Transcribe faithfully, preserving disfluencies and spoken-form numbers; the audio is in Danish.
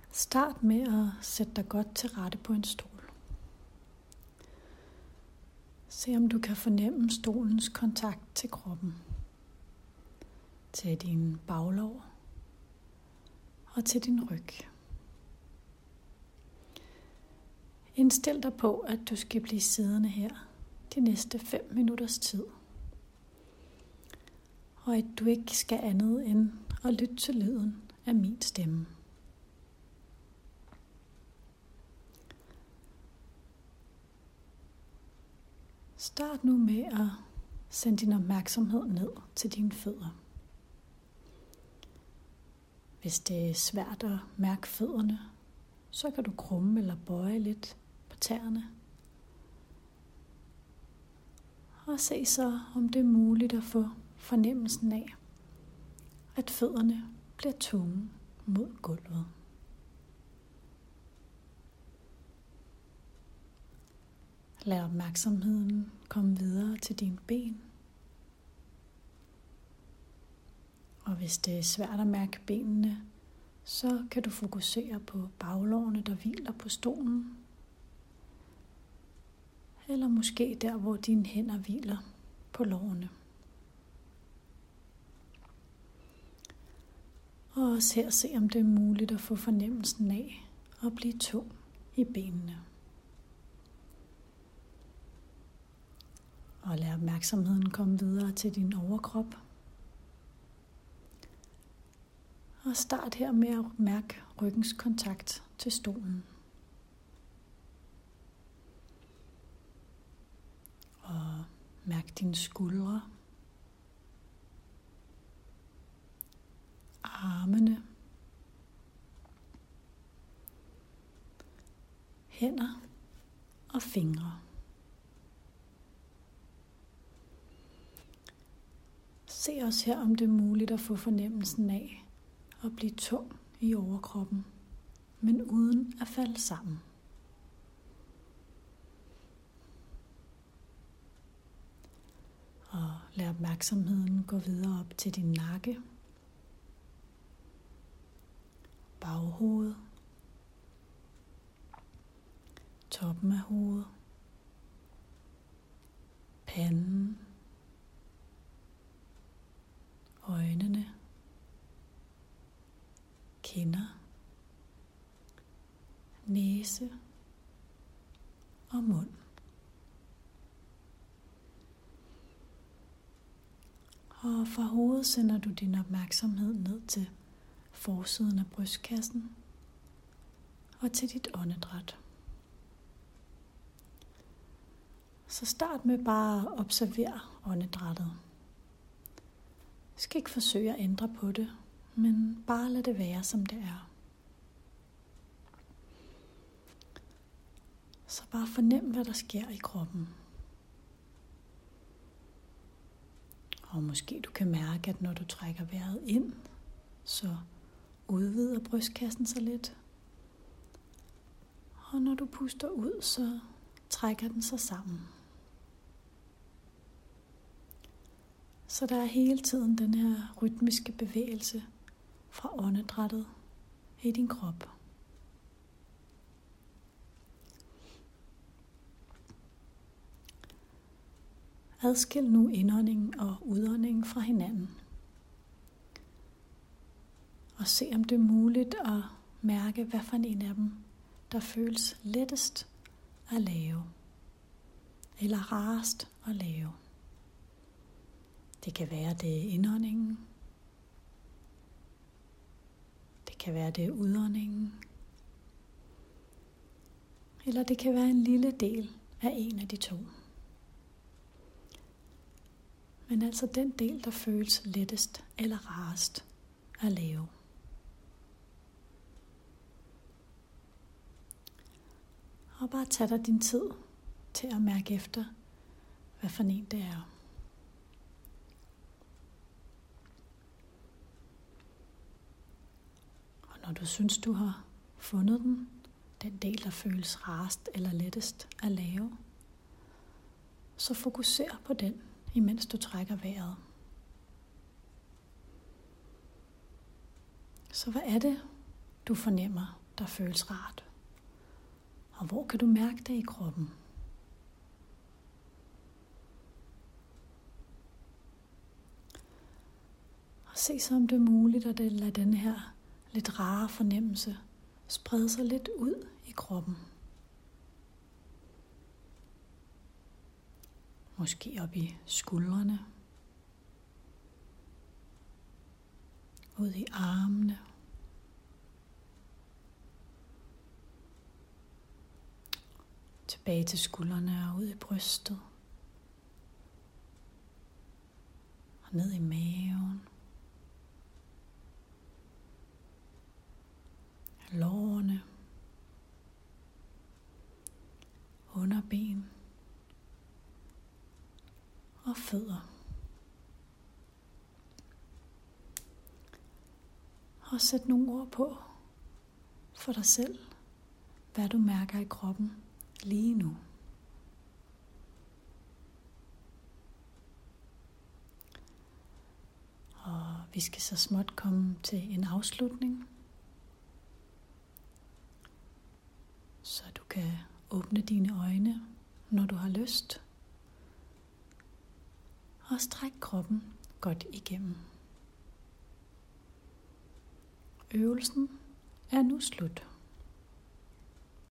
Start med at sætte dig godt til rette på en stol. Se om du kan fornemme stolens kontakt til kroppen, til din baglår og til din ryg. Indstil dig på, at du skal blive siddende her de næste fem minutters tid, og at du ikke skal andet end at lytte til lyden af min stemme. Start nu med at sende din opmærksomhed ned til dine fødder. Hvis det er svært at mærke fødderne, så kan du krumme eller bøje lidt på tæerne. Og se så, om det er muligt at få fornemmelsen af, at fødderne bliver tunge mod gulvet. Lad opmærksomheden komme videre til dine ben. Og hvis det er svært at mærke benene, så kan du fokusere på baglårene, der hviler på stolen. Eller måske der, hvor dine hænder hviler på lårene. Og også her se, om det er muligt at få fornemmelsen af at blive tung i benene. Og lad opmærksomheden komme videre til din overkrop. Og start her med at mærke ryggens kontakt til stolen. Og mærk dine skuldre, armene, hænder og fingre. Se også her, om det er muligt at få fornemmelsen af at blive tung i overkroppen, men uden at falde sammen. Og lad opmærksomheden gå videre op til din nakke, baghoved, toppen af hovedet, panden, øjnene, kinder, næse og mund. Og fra hovedet sender du din opmærksomhed ned til forsiden af brystkassen og til dit åndedræt. Så start med bare at observere åndedrættet. Du skal ikke forsøge at ændre på det, men bare lad det være, som det er. Så bare fornem, hvad der sker i kroppen. Og måske du kan mærke, at når du trækker vejret ind, så udvider brystkassen sig lidt. Og når du puster ud, så trækker den sig sammen. Så der er hele tiden den her rytmiske bevægelse fra åndedrættet i din krop. Adskil nu indåndingen og udåndingen fra hinanden. Og se om det er muligt at mærke, hvad for en af dem, der føles lettest at lave. Eller rarest at lave. Det kan være, det er indåndingen. Det kan være, det er udåndingen. Eller det kan være en lille del af en af de to. Men altså den del, der føles lettest eller rarest at lave. Og bare tag dig din tid til at mærke efter, hvad for en det er. Når du synes, du har fundet den, den del, der føles rarest eller lettest at lave, så fokuser på den, imens du trækker vejret. Så hvad er det, du fornemmer, der føles rart? Og hvor kan du mærke det i kroppen? Og se så om det er muligt at lade denne her lidt rare fornemmelse sprede sig lidt ud i kroppen. Måske op i skuldrene, ud i armene, tilbage til skuldrene og ud i brystet, og ned i maven, lårene, underben og fødder. Og sæt nogle ord på for dig selv, hvad du mærker i kroppen lige nu. Og vi skal så småt komme til en afslutning, så du kan åbne dine øjne, når du har lyst, og stræk kroppen godt igennem. Øvelsen er nu slut.